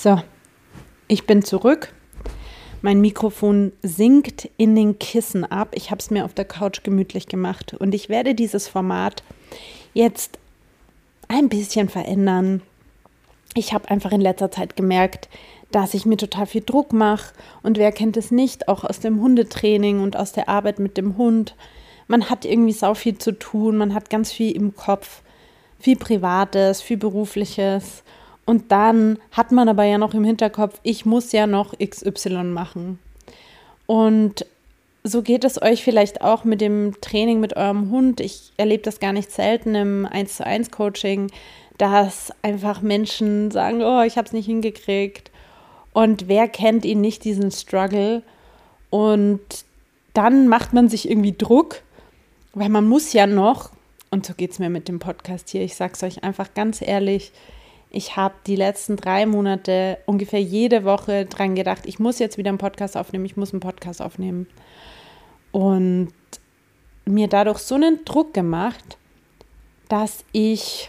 So, ich bin zurück. Mein Mikrofon sinkt in den Kissen ab. Ich habe es mir auf der Couch gemütlich gemacht und ich werde dieses Format jetzt ein bisschen verändern. Ich habe einfach in letzter Zeit gemerkt, dass ich mir total viel Druck mache und wer kennt es nicht, auch aus dem Hundetraining und aus der Arbeit mit dem Hund. Man hat irgendwie sau viel zu tun, man hat ganz viel im Kopf, viel Privates, viel Berufliches. Und dann hat man aber ja noch im Hinterkopf, ich muss ja noch XY machen. Und so geht es euch vielleicht auch mit dem Training mit eurem Hund. Ich erlebe das gar nicht selten im 1:1 Coaching, dass einfach Menschen sagen, oh, ich habe es nicht hingekriegt. Und wer kennt ihn nicht, diesen Struggle? Und dann macht man sich irgendwie Druck, weil man muss ja noch, und so geht es mir mit dem Podcast hier, ich sage es euch einfach ganz ehrlich, ich habe die letzten 3 Monate ungefähr jede Woche dran gedacht, ich muss jetzt wieder einen Podcast aufnehmen, ich muss einen Podcast aufnehmen. Und mir dadurch so einen Druck gemacht, dass ich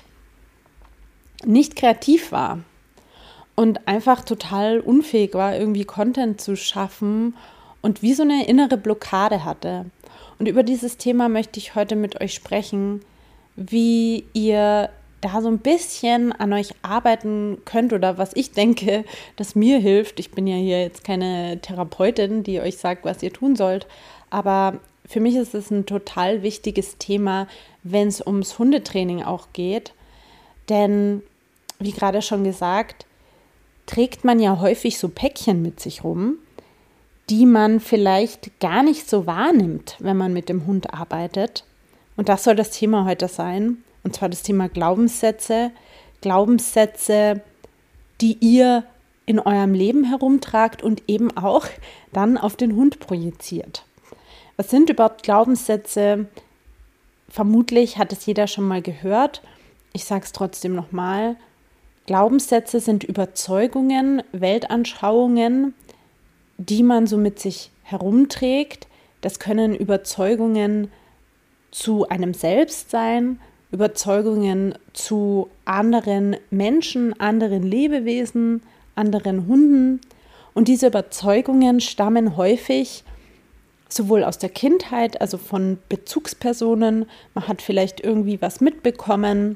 nicht kreativ war und einfach total unfähig war, irgendwie Content zu schaffen und wie so eine innere Blockade hatte. Und über dieses Thema möchte ich heute mit euch sprechen, wie ihr da so ein bisschen an euch arbeiten könnt oder was ich denke, das mir hilft. Ich bin ja hier jetzt keine Therapeutin, die euch sagt, was ihr tun sollt, aber für mich ist es ein total wichtiges Thema, wenn es ums Hundetraining auch geht, denn wie gerade schon gesagt, trägt man ja häufig so Päckchen mit sich rum, die man vielleicht gar nicht so wahrnimmt, wenn man mit dem Hund arbeitet. Und das soll das Thema heute sein. Und zwar das Thema Glaubenssätze. Glaubenssätze, die ihr in eurem Leben herumtragt und eben auch dann auf den Hund projiziert. Was sind überhaupt Glaubenssätze? Vermutlich hat es jeder schon mal gehört. Ich sage es trotzdem nochmal. Glaubenssätze sind Überzeugungen, Weltanschauungen, die man so mit sich herumträgt. Das können Überzeugungen zu einem selbst sein, Überzeugungen zu anderen Menschen, anderen Lebewesen, anderen Hunden. Und diese Überzeugungen stammen häufig sowohl aus der Kindheit, also von Bezugspersonen, man hat vielleicht irgendwie was mitbekommen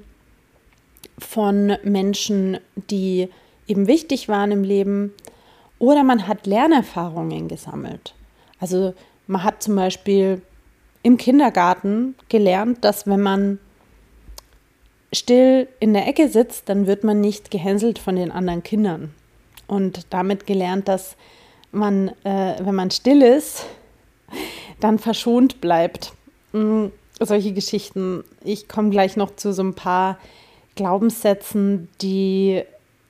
von Menschen, die eben wichtig waren im Leben, oder man hat Lernerfahrungen gesammelt. Also man hat zum Beispiel im Kindergarten gelernt, dass wenn man still in der Ecke sitzt, dann wird man nicht gehänselt von den anderen Kindern. Und damit gelernt, dass man, wenn man still ist, dann verschont bleibt. Solche Geschichten. Ich komme gleich noch zu so ein paar Glaubenssätzen, die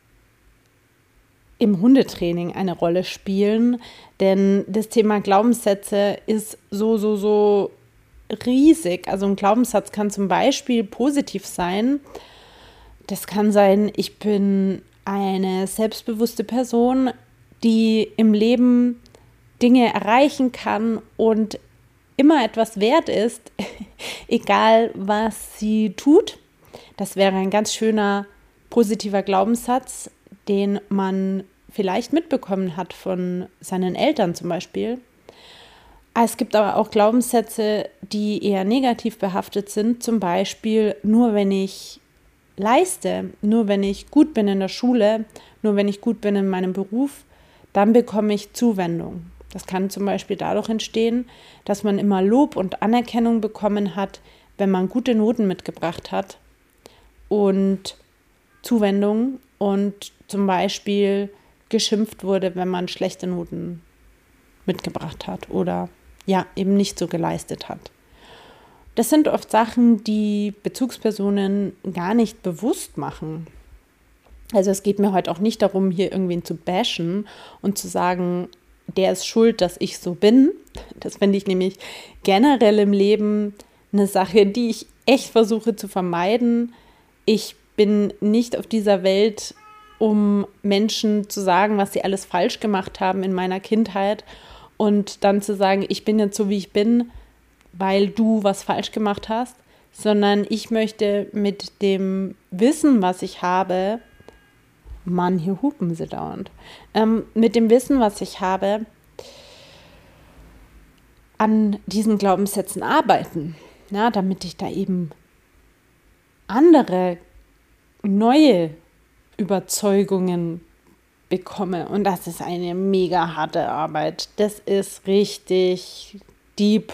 im Hundetraining eine Rolle spielen. Denn das Thema Glaubenssätze ist so riesig. Also ein Glaubenssatz kann zum Beispiel positiv sein. Das kann sein, ich bin eine selbstbewusste Person, die im Leben Dinge erreichen kann und immer etwas wert ist, egal was sie tut. Das wäre ein ganz schöner positiver Glaubenssatz, den man vielleicht mitbekommen hat von seinen Eltern zum Beispiel. Es gibt aber auch Glaubenssätze, die eher negativ behaftet sind, zum Beispiel nur wenn ich leiste, nur wenn ich gut bin in der Schule, nur wenn ich gut bin in meinem Beruf, dann bekomme ich Zuwendung. Das kann zum Beispiel dadurch entstehen, dass man immer Lob und Anerkennung bekommen hat, wenn man gute Noten mitgebracht hat und Zuwendung und zum Beispiel geschimpft wurde, wenn man schlechte Noten mitgebracht hat oder ja, eben nicht so geleistet hat. Das sind oft Sachen, die Bezugspersonen gar nicht bewusst machen. Also es geht mir heute auch nicht darum, hier irgendwen zu bashen und zu sagen, der ist schuld, dass ich so bin. Das finde ich nämlich generell im Leben eine Sache, die ich echt versuche zu vermeiden. Ich bin nicht auf dieser Welt, um Menschen zu sagen, was sie alles falsch gemacht haben in meiner Kindheit und dann zu sagen, ich bin jetzt so, wie ich bin, weil du was falsch gemacht hast, sondern ich möchte mit dem Wissen, was ich habe, Mann, hier hupen sie dauernd. Mit dem Wissen, was ich habe, an diesen Glaubenssätzen arbeiten, ja, damit ich da eben andere, neue Überzeugungen bekomme. Und das ist eine mega harte Arbeit. Das ist richtig deep.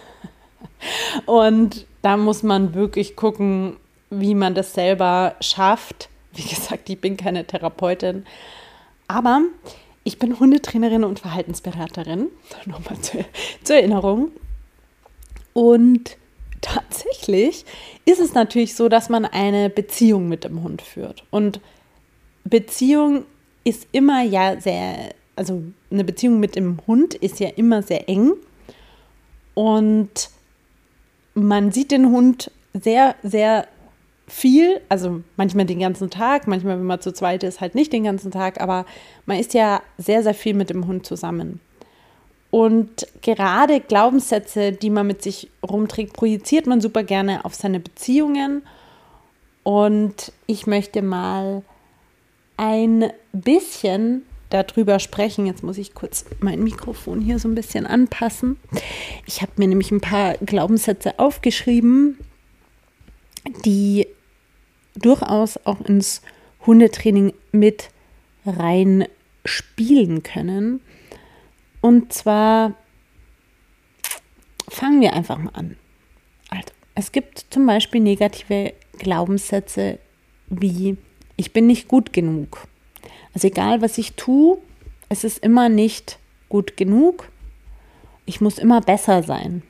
Und da muss man wirklich gucken, wie man das selber schafft. Wie gesagt, ich bin keine Therapeutin, aber ich bin Hundetrainerin und Verhaltensberaterin. Nochmal zur Erinnerung. Und tatsächlich ist es natürlich so, dass man eine Beziehung mit dem Hund führt. Und Beziehung ist immer also eine Beziehung mit dem Hund ist ja immer sehr eng. Und man sieht den Hund sehr, sehr viel, also manchmal den ganzen Tag, manchmal, wenn man zu zweit ist, halt nicht den ganzen Tag, aber man ist ja sehr, sehr viel mit dem Hund zusammen. Und gerade Glaubenssätze, die man mit sich rumträgt, projiziert man super gerne auf seine Beziehungen. Und ich möchte mal ein bisschen darüber sprechen. Jetzt muss ich kurz mein Mikrofon hier so ein bisschen anpassen. Ich habe mir nämlich ein paar Glaubenssätze aufgeschrieben, die durchaus auch ins Hundetraining mit rein spielen können. Und zwar fangen wir einfach mal an. Also, es gibt zum Beispiel negative Glaubenssätze wie: Ich bin nicht gut genug. Also egal, was ich tue, es ist immer nicht gut genug. Ich muss immer besser sein.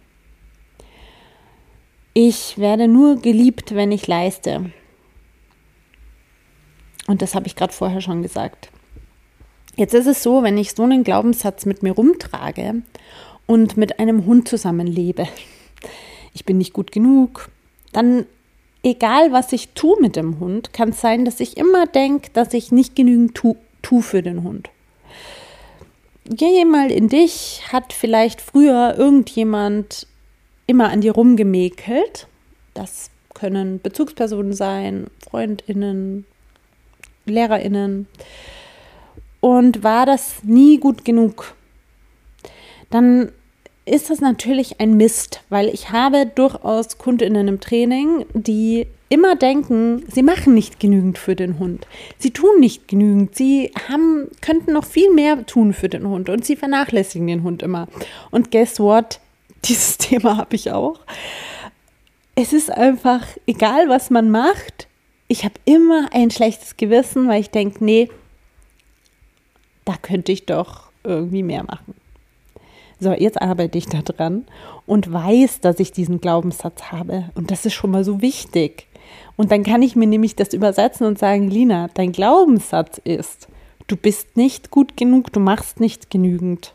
Ich werde nur geliebt, wenn ich leiste. Und das habe ich gerade vorher schon gesagt. Jetzt ist es so, wenn ich so einen Glaubenssatz mit mir rumtrage und mit einem Hund zusammenlebe, ich bin nicht gut genug, dann, egal was ich tue mit dem Hund, kann es sein, dass ich immer denke, dass ich nicht genügend tue für den Hund. Geh mal in dich, hat vielleicht früher irgendjemand immer an dir rumgemäkelt. Das können Bezugspersonen sein, FreundInnen, LehrerInnen. Und war das nie gut genug, dann ist das natürlich ein Mist, weil ich habe durchaus KundInnen im Training, die immer denken, sie machen nicht genügend für den Hund. Sie tun nicht genügend, sie könnten noch viel mehr tun für den Hund und sie vernachlässigen den Hund immer. Und guess what? Dieses Thema habe ich auch. Es ist einfach, egal was man macht, ich habe immer ein schlechtes Gewissen, weil ich denke, nee, da könnte ich doch irgendwie mehr machen. So, jetzt arbeite ich da dran und weiß, dass ich diesen Glaubenssatz habe. Und das ist schon mal so wichtig. Und dann kann ich mir nämlich das übersetzen und sagen: Lina, dein Glaubenssatz ist, du bist nicht gut genug, du machst nicht genügend.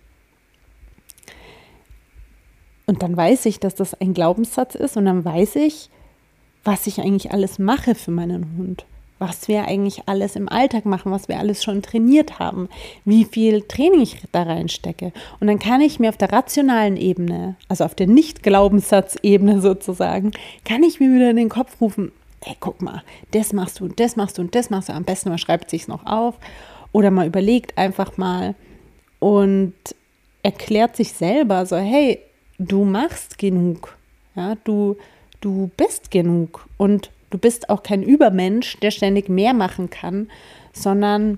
Und dann weiß ich, dass das ein Glaubenssatz ist und dann weiß ich, was ich eigentlich alles mache für meinen Hund. Was wir eigentlich alles im Alltag machen, was wir alles schon trainiert haben, wie viel Training ich da reinstecke. Und dann kann ich mir auf der rationalen Ebene, also auf der Nicht-Glaubenssatz-Ebene sozusagen, kann ich mir wieder in den Kopf rufen: Hey, guck mal, das machst du und das machst du und das machst du. Am besten man schreibt sich es noch auf oder man überlegt einfach mal und erklärt sich selber so: Hey, du machst genug, ja, du bist genug und du bist auch kein Übermensch, der ständig mehr machen kann, sondern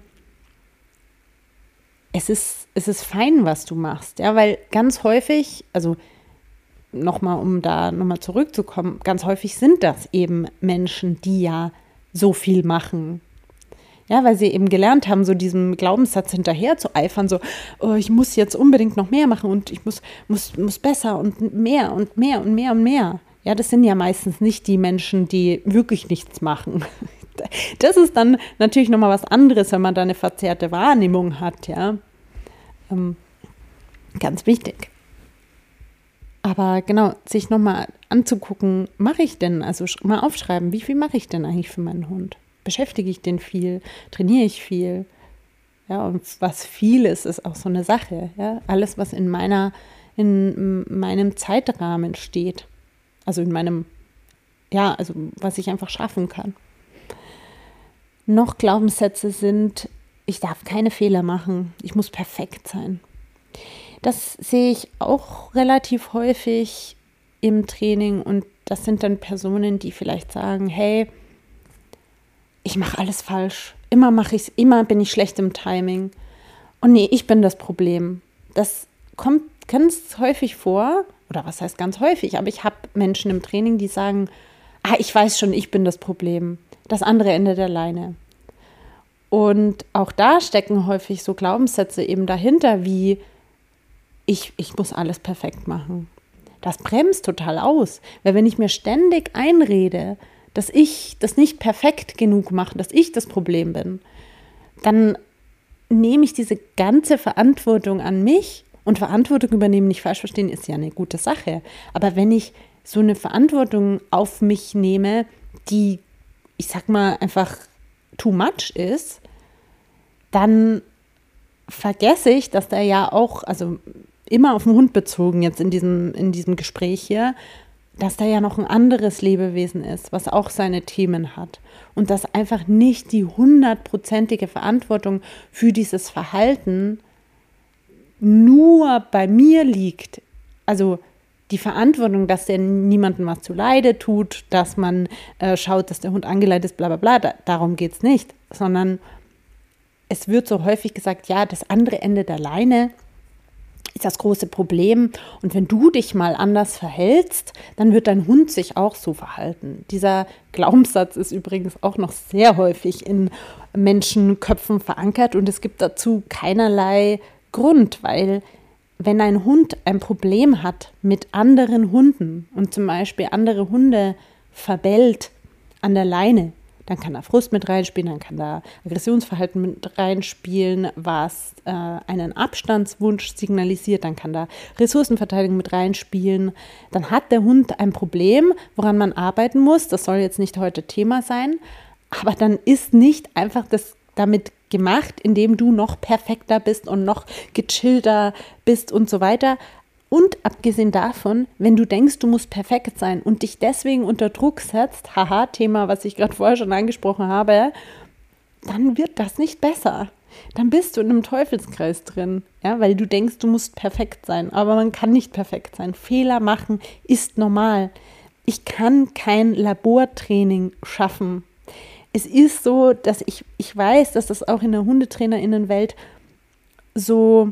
es ist fein, was du machst. Ja, weil ganz häufig, also um da nochmal zurückzukommen, ganz häufig sind das eben Menschen, die ja so viel machen. Ja, weil sie eben gelernt haben, so diesem Glaubenssatz hinterher zu eifern, so: Oh, ich muss jetzt unbedingt noch mehr machen und ich muss besser und mehr und mehr und mehr und mehr. Ja, das sind ja meistens nicht die Menschen, die wirklich nichts machen. Das ist dann natürlich nochmal was anderes, wenn man da eine verzerrte Wahrnehmung hat, ja. Ganz wichtig. Aber genau, sich nochmal anzugucken, mache ich denn, also mal aufschreiben, wie viel mache ich denn eigentlich für meinen Hund? Beschäftige ich den viel? Trainiere ich viel? Ja, und was viel ist, ist auch so eine Sache, ja. Alles, was in meinem Zeitrahmen steht. Also also was ich einfach schaffen kann. noch Glaubenssätze sind, ich darf keine Fehler machen, ich muss perfekt sein. Das sehe ich auch relativ häufig im Training und das sind dann Personen, die vielleicht sagen, hey, ich mache alles falsch, immer bin ich schlecht im Timing und nee, ich bin das Problem. Das kommt ganz häufig vor, oder was heißt ganz häufig, aber ich habe Menschen im Training, die sagen, ich weiß schon, ich bin das Problem, das andere Ende der Leine. Und auch da stecken häufig so Glaubenssätze eben dahinter, wie ich muss alles perfekt machen. Das bremst total aus, weil wenn ich mir ständig einrede, dass ich das nicht perfekt genug mache, dass ich das Problem bin, dann nehme ich diese ganze Verantwortung an mich. Und Verantwortung übernehmen, nicht falsch verstehen, ist ja eine gute Sache. Aber wenn ich so eine Verantwortung auf mich nehme, die, ich sag mal, einfach too much ist, dann vergesse ich, dass da ja auch, also immer auf den Hund bezogen jetzt in diesem Gespräch hier, dass da ja noch ein anderes Lebewesen ist, was auch seine Themen hat. Und dass einfach nicht die 100%ige Verantwortung für dieses Verhalten nur bei mir liegt, also die Verantwortung, dass der niemandem was zuleide tut, dass man schaut, dass der Hund angeleitet ist, bla bla bla, darum geht es nicht, sondern es wird so häufig gesagt, ja, das andere Ende der Leine ist das große Problem und wenn du dich mal anders verhältst, dann wird dein Hund sich auch so verhalten. Dieser Glaubenssatz ist übrigens auch noch sehr häufig in Menschenköpfen verankert und es gibt dazu keinerlei Grund, weil wenn ein Hund ein Problem hat mit anderen Hunden und zum Beispiel andere Hunde verbellt an der Leine, dann kann da Frust mit reinspielen, dann kann da Aggressionsverhalten mit reinspielen, was einen Abstandswunsch signalisiert, dann kann da Ressourcenverteidigung mit reinspielen. Dann hat der Hund ein Problem, woran man arbeiten muss. Das soll jetzt nicht heute Thema sein, aber dann ist nicht einfach das damit gemacht, indem du noch perfekter bist und noch gechillter bist und so weiter. Und abgesehen davon, wenn du denkst, du musst perfekt sein und dich deswegen unter Druck setzt, haha, Thema, was ich gerade vorher schon angesprochen habe, dann wird das nicht besser. Dann bist du in einem Teufelskreis drin, ja, weil du denkst, du musst perfekt sein. Aber man kann nicht perfekt sein. Fehler machen ist normal. Ich kann kein Labortraining schaffen. Es ist so, dass ich weiß, dass das auch in der HundetrainerInnenwelt so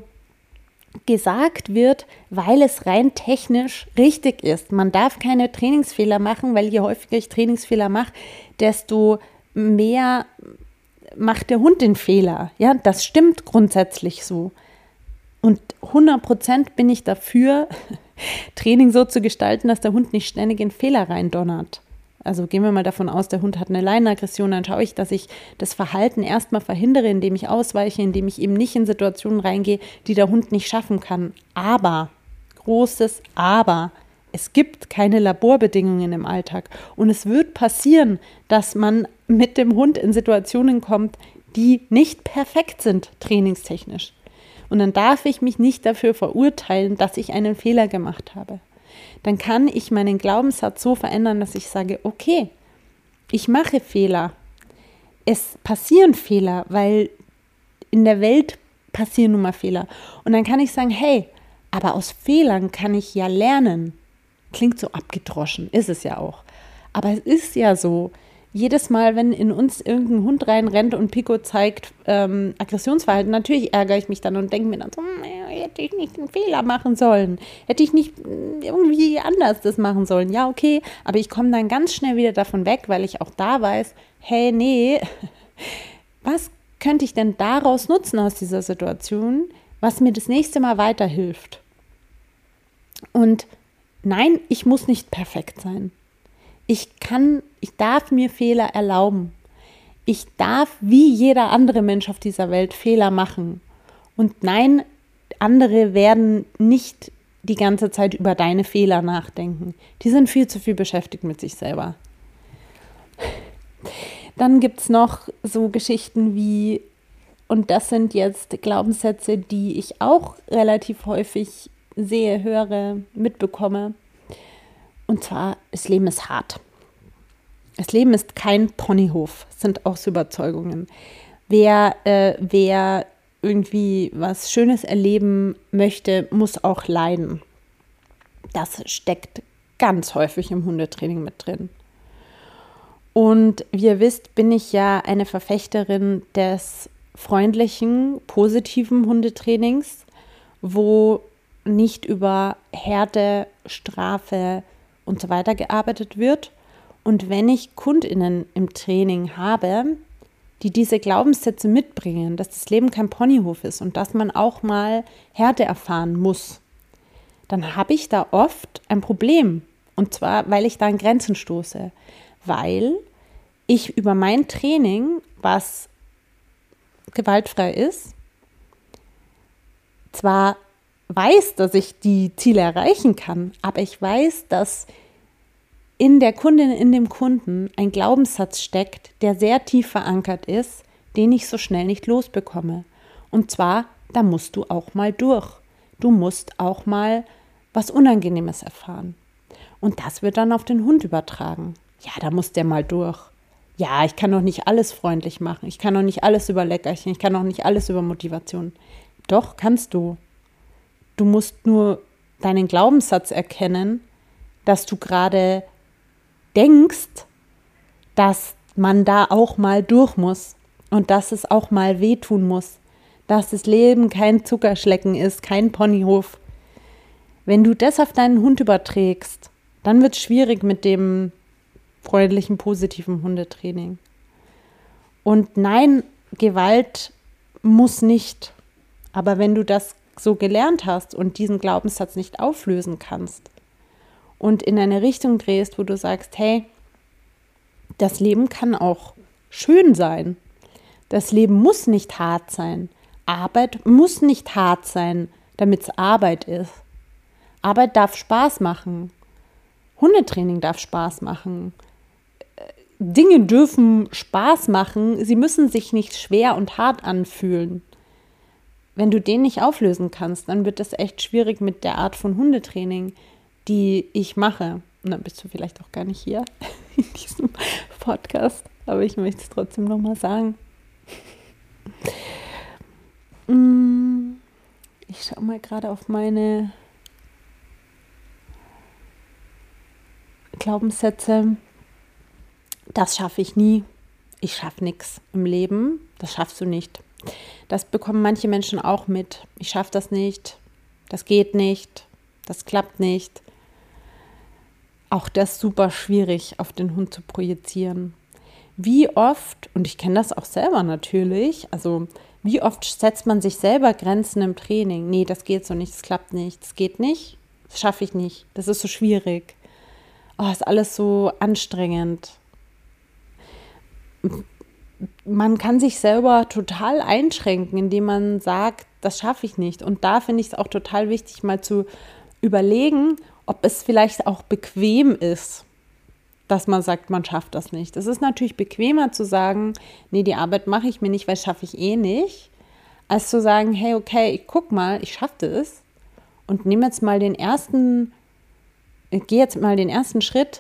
gesagt wird, weil es rein technisch richtig ist. Man darf keine Trainingsfehler machen, weil je häufiger ich Trainingsfehler mache, desto mehr macht der Hund den Fehler. Ja, das stimmt grundsätzlich so. Und 100% bin ich dafür, Training so zu gestalten, dass der Hund nicht ständig in Fehler reindonnert. Also gehen wir mal davon aus, der Hund hat eine Leinenaggression, dann schaue ich, dass ich das Verhalten erstmal verhindere, indem ich ausweiche, indem ich eben nicht in Situationen reingehe, die der Hund nicht schaffen kann. Aber, großes Aber, es gibt keine Laborbedingungen im Alltag. Und es wird passieren, dass man mit dem Hund in Situationen kommt, die nicht perfekt sind, trainingstechnisch. Und dann darf ich mich nicht dafür verurteilen, dass ich einen Fehler gemacht habe. Dann kann ich meinen Glaubenssatz so verändern, dass ich sage, okay, ich mache Fehler. Es passieren Fehler, weil in der Welt passieren nun mal Fehler. Und dann kann ich sagen, hey, aber aus Fehlern kann ich ja lernen. Klingt so abgedroschen, ist es ja auch. Aber es ist ja so, jedes Mal, wenn in uns irgendein Hund reinrennt und Pico zeigt Aggressionsverhalten, natürlich ärgere ich mich dann und denke mir dann so, hätte ich nicht einen Fehler machen sollen, hätte ich nicht irgendwie anders das machen sollen. Ja, okay, aber ich komme dann ganz schnell wieder davon weg, weil ich auch da weiß, hey, nee, was könnte ich denn daraus nutzen aus dieser Situation, was mir das nächste Mal weiterhilft? Und nein, ich muss nicht perfekt sein. Ich darf mir Fehler erlauben. Ich darf wie jeder andere Mensch auf dieser Welt Fehler machen. Und nein, andere werden nicht die ganze Zeit über deine Fehler nachdenken. Die sind viel zu viel beschäftigt mit sich selber. Dann gibt es noch so Geschichten wie, und das sind jetzt Glaubenssätze, die ich auch relativ häufig sehe, höre, mitbekomme. Und zwar, das Leben ist hart. Das Leben ist kein Ponyhof, das sind auch so Überzeugungen. Wer irgendwie was Schönes erleben möchte, muss auch leiden. Das steckt ganz häufig im Hundetraining mit drin. Und wie ihr wisst, bin ich ja eine Verfechterin des freundlichen, positiven Hundetrainings, wo nicht über Härte, Strafe und so weiter gearbeitet wird. Und wenn ich KundInnen im Training habe, die diese Glaubenssätze mitbringen, dass das Leben kein Ponyhof ist und dass man auch mal Härte erfahren muss, dann habe ich da oft ein Problem. Und zwar, weil ich da an Grenzen stoße. Weil ich über mein Training, was gewaltfrei ist, zwar weiß, dass ich die Ziele erreichen kann, aber ich weiß, dass in der Kundin, in dem Kunden ein Glaubenssatz steckt, der sehr tief verankert ist, den ich so schnell nicht losbekomme. Und zwar, da musst du auch mal durch. Du musst auch mal was Unangenehmes erfahren. Und das wird dann auf den Hund übertragen. Ja, da muss der mal durch. Ja, ich kann doch nicht alles freundlich machen. Ich kann doch nicht alles über Leckerchen. Ich kann doch nicht alles über Motivation. Doch, kannst du. Du musst nur deinen Glaubenssatz erkennen, dass du gerade denkst, dass man da auch mal durch muss und dass es auch mal wehtun muss, dass das Leben kein Zuckerschlecken ist, kein Ponyhof. Wenn du das auf deinen Hund überträgst, dann wird es schwierig mit dem freundlichen, positiven Hundetraining. Und nein, Gewalt muss nicht. Aber wenn du das so gelernt hast und diesen Glaubenssatz nicht auflösen kannst und in eine Richtung drehst, wo du sagst, hey, das Leben kann auch schön sein. Das Leben muss nicht hart sein. Arbeit muss nicht hart sein, damit es Arbeit ist. Arbeit darf Spaß machen. Hundetraining darf Spaß machen. Dinge dürfen Spaß machen. Sie müssen sich nicht schwer und hart anfühlen. Wenn du den nicht auflösen kannst, dann wird das echt schwierig mit der Art von Hundetraining, die ich mache. Und dann bist du vielleicht auch gar nicht hier in diesem Podcast, aber ich möchte es trotzdem nochmal sagen. Ich schaue mal gerade auf meine Glaubenssätze. Das schaffe ich nie. Ich schaffe nichts im Leben. Das schaffst du nicht. Das bekommen manche Menschen auch mit. Ich schaffe das nicht. Das geht nicht. Das klappt nicht. Auch das super schwierig auf den Hund zu projizieren. Wie oft, und ich kenne das auch selber natürlich, also wie oft setzt man sich selber Grenzen im Training? Nee, das geht so nicht, das klappt nicht, das geht nicht, das schaffe ich nicht, das ist so schwierig. Oh, ist alles so anstrengend. Man kann sich selber total einschränken, indem man sagt, das schaffe ich nicht. Und da finde ich es auch total wichtig, mal zu überlegen, ob es vielleicht auch bequem ist, dass man sagt, man schafft das nicht. Es ist natürlich bequemer zu sagen, nee, die Arbeit mache ich mir nicht, weil schaffe ich eh nicht, als zu sagen, hey, okay, ich guck mal, ich schaffe das und gehe jetzt mal den ersten Schritt,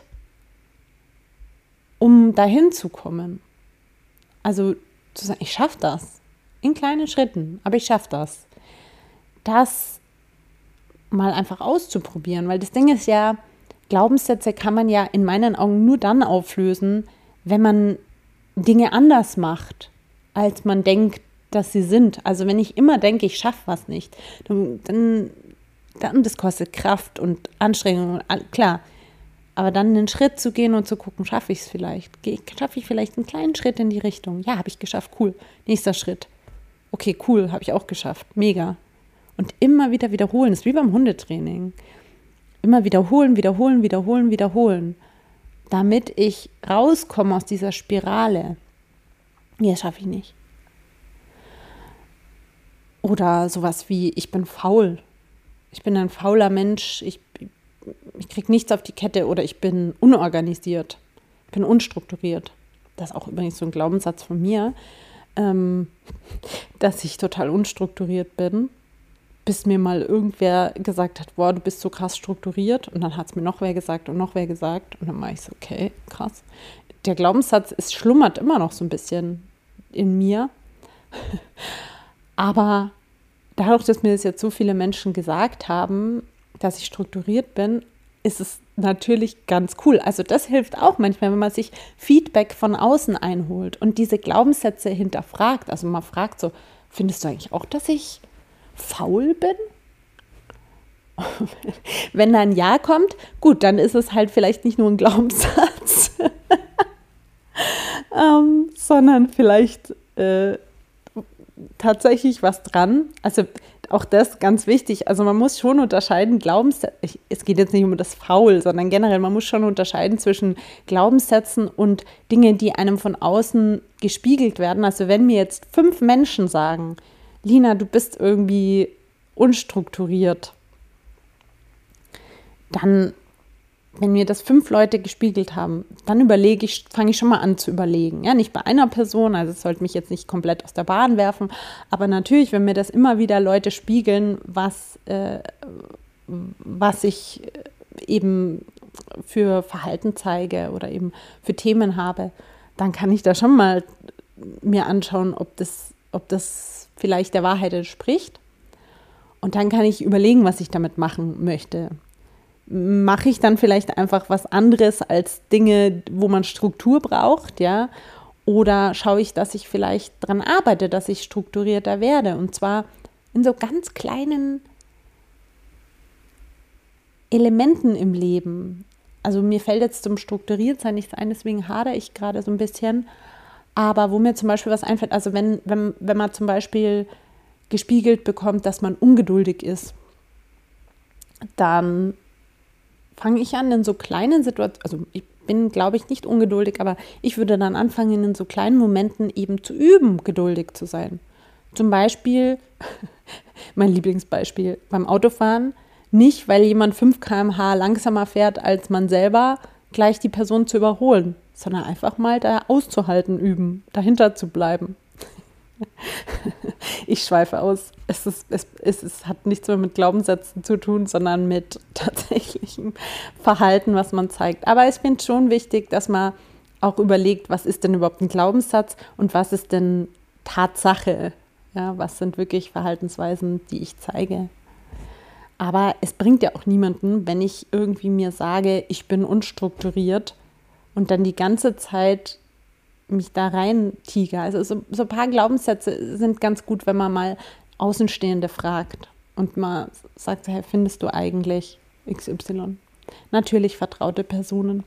um dahin zu kommen. Also zu sagen, ich schaffe das in kleinen Schritten, aber ich schaffe das. Das mal einfach auszuprobieren, weil das Ding ist ja, Glaubenssätze kann man ja in meinen Augen nur dann auflösen, wenn man Dinge anders macht, als man denkt, dass sie sind. Also wenn ich immer denke, ich schaffe was nicht, dann das kostet Kraft und Anstrengung, klar. Aber dann einen Schritt zu gehen und zu gucken, schaffe ich es vielleicht? Schaffe ich vielleicht einen kleinen Schritt in die Richtung? Ja, habe ich geschafft, cool. Nächster Schritt. Okay, cool, habe ich auch geschafft, mega. Und immer wieder wiederholen, das ist wie beim Hundetraining. Immer wiederholen, damit ich rauskomme aus dieser Spirale. Nee, das schaffe ich nicht. Oder sowas wie, ich bin faul. Ich bin ein fauler Mensch, ich kriege nichts auf die Kette oder ich bin unorganisiert, ich bin unstrukturiert. Das ist auch übrigens so ein Glaubenssatz von mir, dass ich total unstrukturiert bin, bis mir mal irgendwer gesagt hat, boah, du bist so krass strukturiert und dann hat es mir noch wer gesagt und dann war ich so, okay, krass. der Glaubenssatz schlummert immer noch so ein bisschen in mir. Aber dadurch, dass mir das jetzt so viele Menschen gesagt haben, dass ich strukturiert bin, ist es natürlich ganz cool. Also das hilft auch manchmal, wenn man sich Feedback von außen einholt und diese Glaubenssätze hinterfragt. Also man fragt so, findest du eigentlich auch, dass ich faul bin? Wenn da ein Ja kommt, gut, dann ist es halt vielleicht nicht nur ein Glaubenssatz, sondern vielleicht tatsächlich was dran. Also auch das ganz wichtig. Also man muss schon unterscheiden, es geht jetzt nicht um das Faul, sondern generell, man muss schon unterscheiden zwischen Glaubenssätzen und Dingen, die einem von außen gespiegelt werden. Also wenn mir jetzt 5 Menschen sagen, Lina, du bist irgendwie unstrukturiert, dann, wenn mir das 5 Leute gespiegelt haben, dann fange ich schon mal an zu überlegen. Ja, nicht bei einer Person, also es sollte mich jetzt nicht komplett aus der Bahn werfen, aber natürlich, wenn mir das immer wieder Leute spiegeln, was ich eben für Verhalten zeige oder eben für Themen habe, dann kann ich da schon mal mir anschauen, ob das vielleicht der Wahrheit entspricht. Und dann kann ich überlegen, was ich damit machen möchte. Mache ich dann vielleicht einfach was anderes als Dinge, wo man Struktur braucht, ja? Oder schaue ich, dass ich vielleicht daran arbeite, dass ich strukturierter werde? Und zwar in so ganz kleinen Elementen im Leben. Also mir fällt jetzt zum Strukturiertsein nichts ein, deswegen hadere ich gerade so ein bisschen. Aber wo mir zum Beispiel was einfällt, also wenn man zum Beispiel gespiegelt bekommt, dass man ungeduldig ist, dann fange ich an in so kleinen Situationen, also ich bin, glaube ich, nicht ungeduldig, aber ich würde dann anfangen, in so kleinen Momenten eben zu üben, geduldig zu sein. Zum Beispiel, mein Lieblingsbeispiel, beim Autofahren, nicht, weil jemand 5 km/h langsamer fährt als man selber, gleich die Person zu überholen, sondern einfach mal da auszuhalten üben, dahinter zu bleiben. Ich schweife aus. Es hat nichts mehr mit Glaubenssätzen zu tun, sondern mit tatsächlichem Verhalten, was man zeigt. Aber ich finde schon wichtig, dass man auch überlegt, was ist denn überhaupt ein Glaubenssatz und was ist denn Tatsache? Ja, was sind wirklich Verhaltensweisen, die ich zeige? Aber es bringt ja auch niemanden, wenn ich irgendwie mir sage, ich bin unstrukturiert und dann die ganze Zeit mich da rein tiger. Also so ein paar Glaubenssätze sind ganz gut, wenn man mal Außenstehende fragt und mal sagt, hey, findest du eigentlich XY? Natürlich vertraute Personen.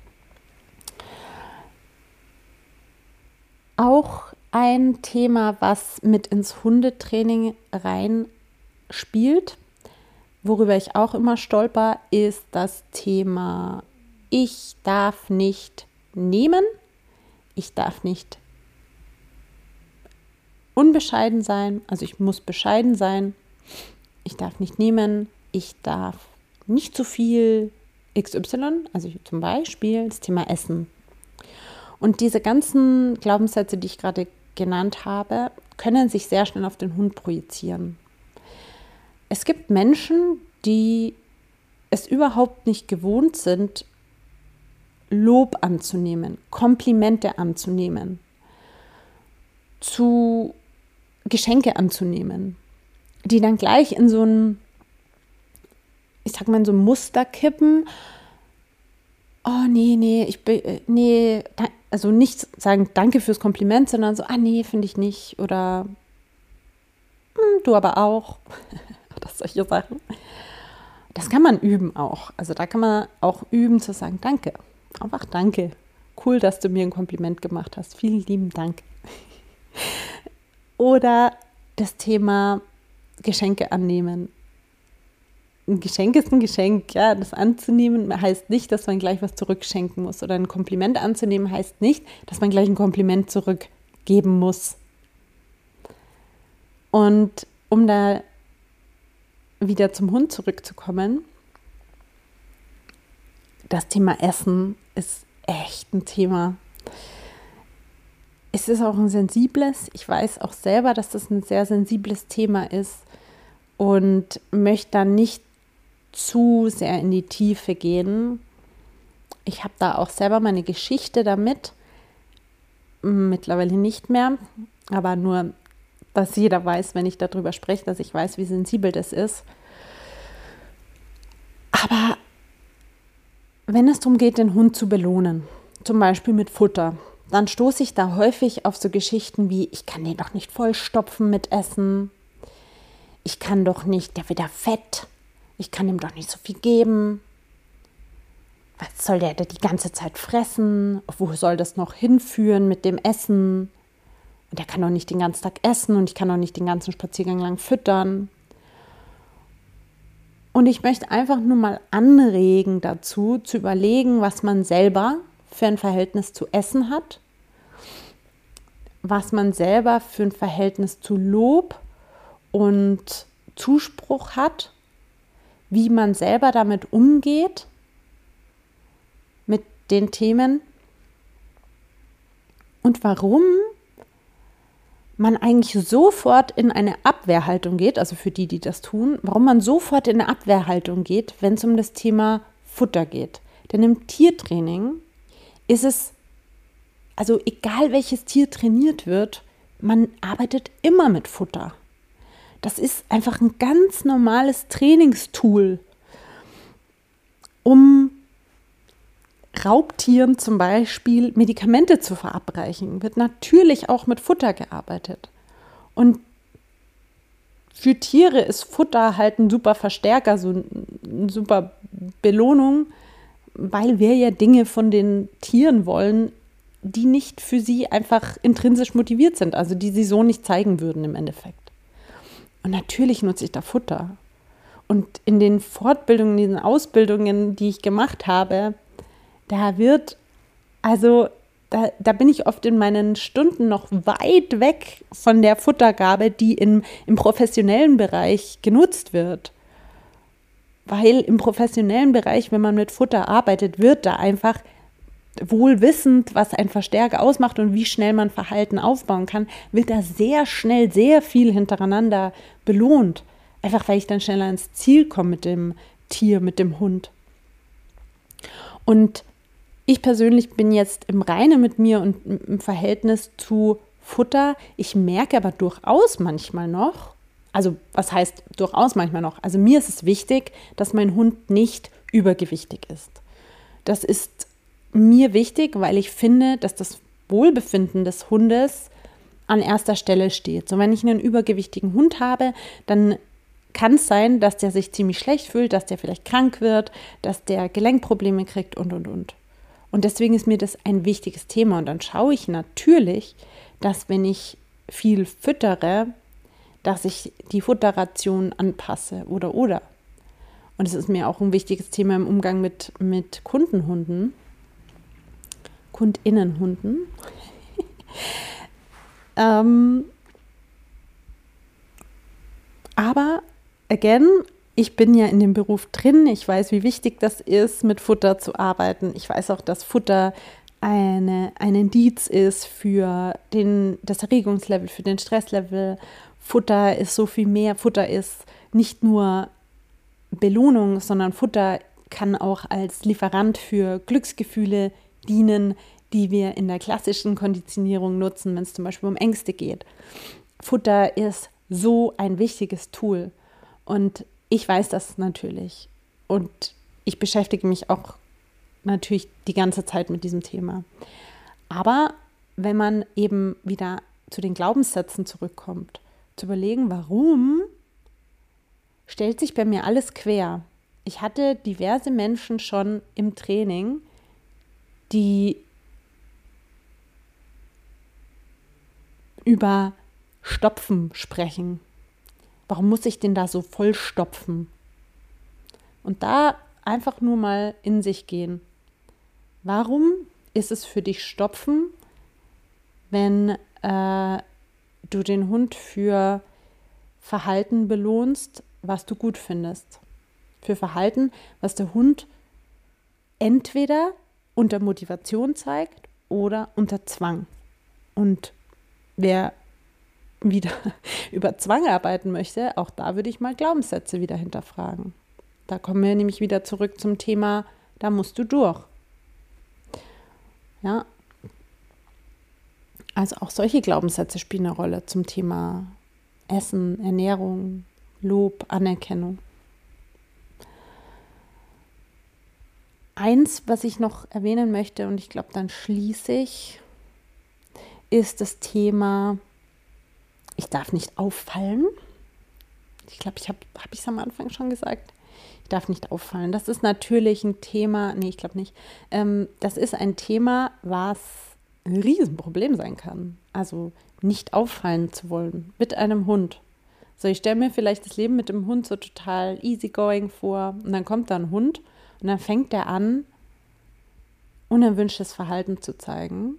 Auch ein Thema, was mit ins Hundetraining rein spielt, worüber ich auch immer stolper, ist das Thema, ich darf nicht nehmen. Ich darf nicht unbescheiden sein, also ich muss bescheiden sein. Ich darf nicht nehmen, ich darf nicht zu viel XY, also zum Beispiel das Thema Essen. Und diese ganzen Glaubenssätze, die ich gerade genannt habe, können sich sehr schnell auf den Hund projizieren. Es gibt Menschen, die es überhaupt nicht gewohnt sind, Lob anzunehmen, Komplimente anzunehmen, Geschenke anzunehmen, die dann gleich in so ein, ich sag mal, in so ein Muster kippen. Oh, also nicht sagen, danke fürs Kompliment, sondern so, nee, finde ich nicht. Oder du aber auch. Oder solche Sachen. Das kann man üben auch. Also da kann man auch üben zu sagen, danke. Einfach danke. Cool, dass du mir ein Kompliment gemacht hast. Vielen lieben Dank. Oder das Thema Geschenke annehmen. Ein Geschenk ist ein Geschenk. Ja, das anzunehmen heißt nicht, dass man gleich was zurückschenken muss. Oder ein Kompliment anzunehmen heißt nicht, dass man gleich ein Kompliment zurückgeben muss. Und um da wieder zum Hund zurückzukommen, das Thema Essen ist echt ein Thema. Es ist auch ein sensibles, ich weiß auch selber, dass das ein sehr sensibles Thema ist und möchte da nicht zu sehr in die Tiefe gehen. Ich habe da auch selber meine Geschichte damit, mittlerweile nicht mehr, aber nur, dass jeder weiß, wenn ich darüber spreche, dass ich weiß, wie sensibel das ist. Aber wenn es darum geht, den Hund zu belohnen, zum Beispiel mit Futter, dann stoße ich da häufig auf so Geschichten wie, ich kann den doch nicht vollstopfen mit Essen, ich kann doch nicht, der wird ja fett, ich kann ihm doch nicht so viel geben. Was soll der die ganze Zeit fressen? Wo soll das noch hinführen mit dem Essen? Und der kann doch nicht den ganzen Tag essen und ich kann doch nicht den ganzen Spaziergang lang füttern. Und ich möchte einfach nur mal anregen dazu, zu überlegen, was man selber für ein Verhältnis zu Essen hat, was man selber für ein Verhältnis zu Lob und Zuspruch hat, wie man selber damit umgeht, mit den Themen und warum man eigentlich sofort in eine Abwehrhaltung geht, also für die das tun, warum man sofort in eine Abwehrhaltung geht, wenn es um das Thema Futter geht. Denn im Tiertraining ist es, also egal welches Tier trainiert wird, man arbeitet immer mit Futter. Das ist einfach ein ganz normales Trainingstool, um Raubtieren zum Beispiel Medikamente zu verabreichen, wird natürlich auch mit Futter gearbeitet. Und für Tiere ist Futter halt ein super Verstärker, so eine super Belohnung, weil wir ja Dinge von den Tieren wollen, die nicht für sie einfach intrinsisch motiviert sind, also die sie so nicht zeigen würden im Endeffekt. Und natürlich nutze ich da Futter. Und in den Fortbildungen, in den Ausbildungen, die ich gemacht habe, da bin ich oft in meinen Stunden noch weit weg von der Futtergabe, die im professionellen Bereich genutzt wird. Weil im professionellen Bereich, wenn man mit Futter arbeitet, wird da einfach wohl wissend, was ein Verstärker ausmacht und wie schnell man Verhalten aufbauen kann, wird da sehr schnell sehr viel hintereinander belohnt. Einfach weil ich dann schneller ins Ziel komme mit dem Tier, mit dem Hund. Und ich persönlich bin jetzt im Reinen mit mir und im Verhältnis zu Futter. Ich merke aber durchaus manchmal noch, also was heißt durchaus manchmal noch? Also mir ist es wichtig, dass mein Hund nicht übergewichtig ist. Das ist mir wichtig, weil ich finde, dass das Wohlbefinden des Hundes an erster Stelle steht. So, wenn ich einen übergewichtigen Hund habe, dann kann es sein, dass der sich ziemlich schlecht fühlt, dass der vielleicht krank wird, dass der Gelenkprobleme kriegt und. Und deswegen ist mir das ein wichtiges Thema. Und dann schaue ich natürlich, dass wenn ich viel füttere, dass ich die Futterration anpasse oder. Und es ist mir auch ein wichtiges Thema im Umgang mit Kundinnenhunden. Aber, again, ich bin ja in dem Beruf drin. Ich weiß, wie wichtig das ist, mit Futter zu arbeiten. Ich weiß auch, dass Futter ein Indiz ist für das Erregungslevel, für den Stresslevel. Futter ist so viel mehr. Futter ist nicht nur Belohnung, sondern Futter kann auch als Lieferant für Glücksgefühle dienen, die wir in der klassischen Konditionierung nutzen, wenn es zum Beispiel um Ängste geht. Futter ist so ein wichtiges Tool und ich weiß das natürlich und ich beschäftige mich auch natürlich die ganze Zeit mit diesem Thema. Aber wenn man eben wieder zu den Glaubenssätzen zurückkommt, zu überlegen, warum stellt sich bei mir alles quer. Ich hatte diverse Menschen schon im Training, die über Stopfen sprechen. Warum muss ich denn da so voll stopfen? Und da einfach nur mal in sich gehen. Warum ist es für dich Stopfen, wenn du den Hund für Verhalten belohnst, was du gut findest? Für Verhalten, was der Hund entweder unter Motivation zeigt oder unter Zwang. Und wer wieder über Zwang arbeiten möchte, auch da würde ich mal Glaubenssätze wieder hinterfragen. Da kommen wir nämlich wieder zurück zum Thema, da musst du durch. Ja, also auch solche Glaubenssätze spielen eine Rolle zum Thema Essen, Ernährung, Lob, Anerkennung. Eins, was ich noch erwähnen möchte, und ich glaube, dann schließe ich, ist das Thema, ich darf nicht auffallen. Ich glaube, habe ich es am Anfang schon gesagt? Ich darf nicht auffallen. Das ist natürlich ein Thema, nee, ich glaube nicht. Das ist ein Thema, was ein Riesenproblem sein kann. Also nicht auffallen zu wollen mit einem Hund. So, ich stelle mir vielleicht das Leben mit dem Hund so total easygoing vor und dann kommt da ein Hund und dann fängt der an, unerwünschtes Verhalten zu zeigen.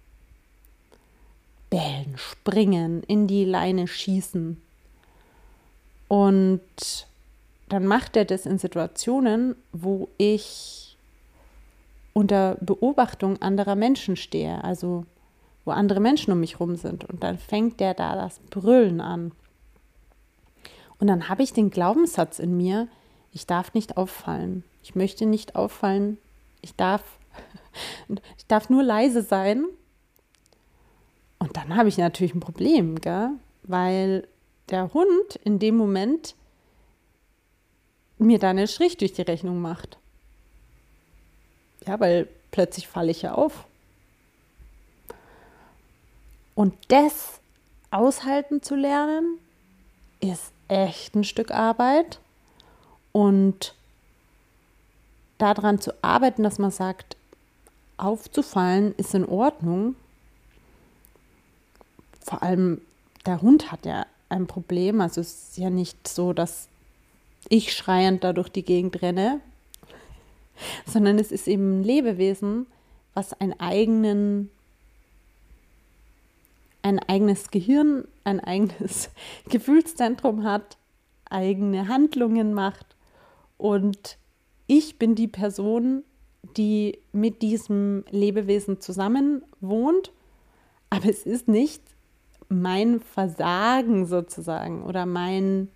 Bellen, springen, in die Leine schießen. Und dann macht er das in Situationen, wo ich unter Beobachtung anderer Menschen stehe, also wo andere Menschen um mich rum sind. Und dann fängt der da das Brüllen an. Und dann habe ich den Glaubenssatz in mir, ich darf nicht auffallen. Ich möchte nicht auffallen. Ich darf nur leise sein. Und dann habe ich natürlich ein Problem, gell? Weil der Hund in dem Moment mir da einen Strich durch die Rechnung macht. Ja, weil plötzlich falle ich ja auf. Und das aushalten zu lernen, ist echt ein Stück Arbeit. Und daran zu arbeiten, dass man sagt, aufzufallen ist in Ordnung. Vor allem der Hund hat ja ein Problem. Also es ist ja nicht so, dass ich schreiend da durch die Gegend renne, sondern es ist eben ein Lebewesen, was ein eigenes Gehirn, ein eigenes Gefühlszentrum hat, eigene Handlungen macht. Und ich bin die Person, die mit diesem Lebewesen zusammen wohnt, aber es ist nicht mein Versagen sozusagen oder meine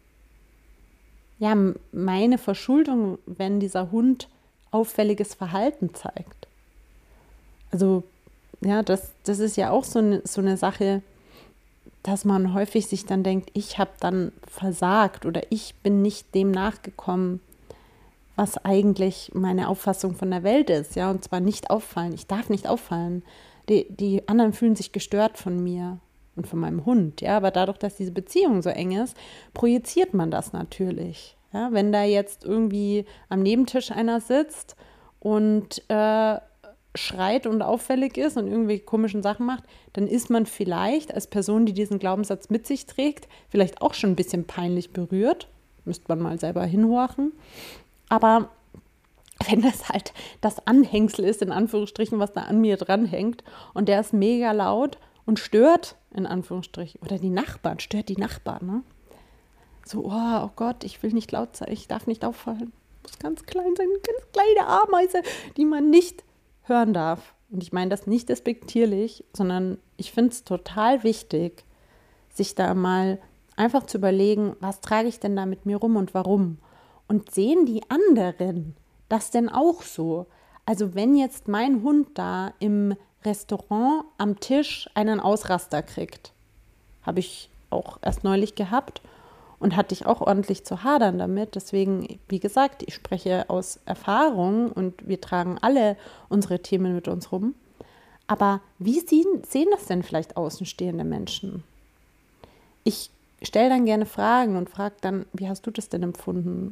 Verschuldung, wenn dieser Hund auffälliges Verhalten zeigt. Also ja, das ist ja auch so eine Sache, dass man häufig sich dann denkt, ich habe dann versagt oder ich bin nicht dem nachgekommen, was eigentlich meine Auffassung von der Welt ist. Ja, und zwar nicht auffallen. Ich darf nicht auffallen. Die anderen fühlen sich gestört von mir und von meinem Hund. Ja, aber dadurch, dass diese Beziehung so eng ist, projiziert man das natürlich. Ja, wenn da jetzt irgendwie am Nebentisch einer sitzt und schreit und auffällig ist und irgendwelche komischen Sachen macht, dann ist man vielleicht als Person, die diesen Glaubenssatz mit sich trägt, vielleicht auch schon ein bisschen peinlich berührt. Müsste man mal selber hinhorchen. Aber wenn das halt das Anhängsel ist, in Anführungsstrichen, was da an mir dranhängt und der ist mega laut und stört, in Anführungsstrichen, oder stört die Nachbarn, ne? So, oh Gott, ich will nicht laut sein, ich darf nicht auffallen. Muss ganz klein sein, eine ganz kleine Ameise, die man nicht hören darf. Und ich meine das nicht despektierlich, sondern ich finde es total wichtig, sich da mal einfach zu überlegen, was trage ich denn da mit mir rum und warum? Und sehen die anderen das denn auch so? Also wenn jetzt mein Hund da im Restaurant am Tisch einen Ausraster kriegt, habe ich auch erst neulich gehabt und hatte ich auch ordentlich zu hadern damit. Deswegen, wie gesagt, ich spreche aus Erfahrung und wir tragen alle unsere Themen mit uns rum. Aber wie sehen das denn vielleicht außenstehende Menschen? Ich stelle dann gerne Fragen und frage dann, wie hast du das denn empfunden?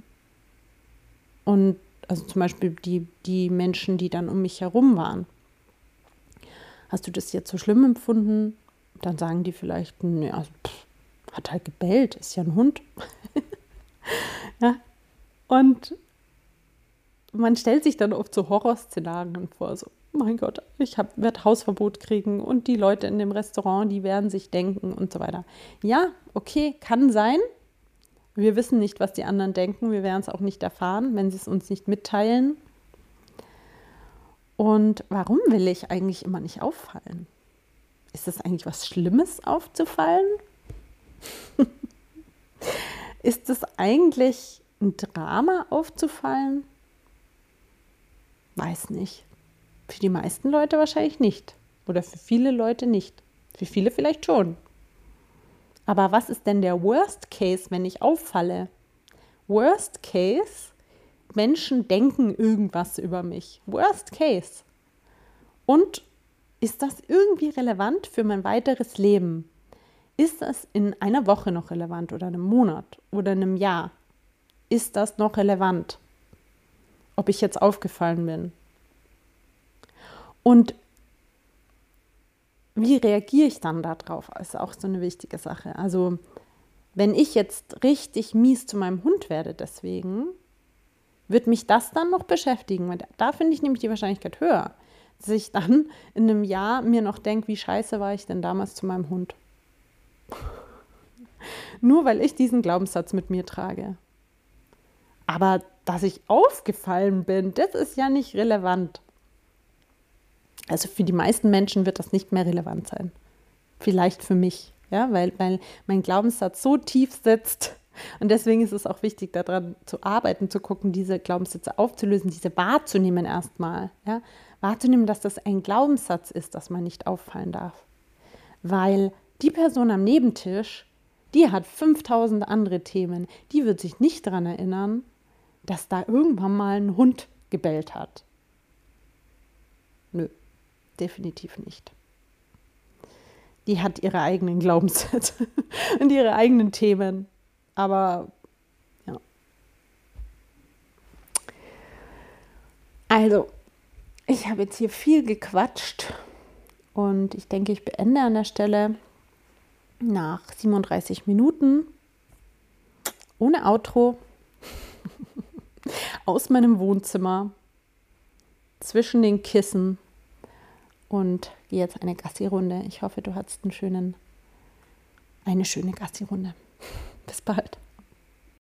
Und also zum Beispiel die Menschen, die dann um mich herum waren. Hast du das jetzt so schlimm empfunden? Dann sagen die vielleicht, nee, also, hat halt gebellt, ist ja ein Hund. Ja. Und man stellt sich dann oft so Horrorszenarien vor, so, oh mein Gott, ich werde Hausverbot kriegen und die Leute in dem Restaurant, die werden sich denken und so weiter. Ja, okay, kann sein. Wir wissen nicht, was die anderen denken. Wir werden es auch nicht erfahren, wenn sie es uns nicht mitteilen. Und warum will ich eigentlich immer nicht auffallen? Ist es eigentlich was Schlimmes, aufzufallen? Ist es eigentlich ein Drama, aufzufallen? Weiß nicht. Für die meisten Leute wahrscheinlich nicht. Oder für viele Leute nicht. Für viele vielleicht schon. Aber was ist denn der Worst Case, wenn ich auffalle? Worst Case, Menschen denken irgendwas über mich. Worst Case. Und ist das irgendwie relevant für mein weiteres Leben? Ist das in einer Woche noch relevant oder einem Monat oder einem Jahr? Ist das noch relevant? Ob ich jetzt aufgefallen bin? Und wie reagiere ich dann darauf? Ist auch so eine wichtige Sache. Also wenn ich jetzt richtig mies zu meinem Hund werde deswegen, wird mich das dann noch beschäftigen? Weil da finde ich nämlich die Wahrscheinlichkeit höher, dass ich dann in einem Jahr mir noch denke, wie scheiße war ich denn damals zu meinem Hund? Nur weil ich diesen Glaubenssatz mit mir trage. Aber dass ich aufgefallen bin, das ist ja nicht relevant. Also für die meisten Menschen wird das nicht mehr relevant sein. Vielleicht für mich, ja, weil mein Glaubenssatz so tief sitzt. Und deswegen ist es auch wichtig, daran zu arbeiten, zu gucken, diese Glaubenssätze aufzulösen, diese wahrzunehmen erstmal. Ja? Wahrzunehmen, dass das ein Glaubenssatz ist, dass man nicht auffallen darf. Weil die Person am Nebentisch, die hat 5000 andere Themen. Die wird sich nicht daran erinnern, dass da irgendwann mal ein Hund gebellt hat. Nö, definitiv nicht. Die hat ihre eigenen Glaubenssätze und ihre eigenen Themen. Aber ja. Also, ich habe jetzt hier viel gequatscht und ich denke, ich beende an der Stelle nach 37 Minuten ohne Outro aus meinem Wohnzimmer zwischen den Kissen und gehe jetzt eine Gassi-Runde. Ich hoffe, du hattest eine schöne Gassi-Runde. Bis bald.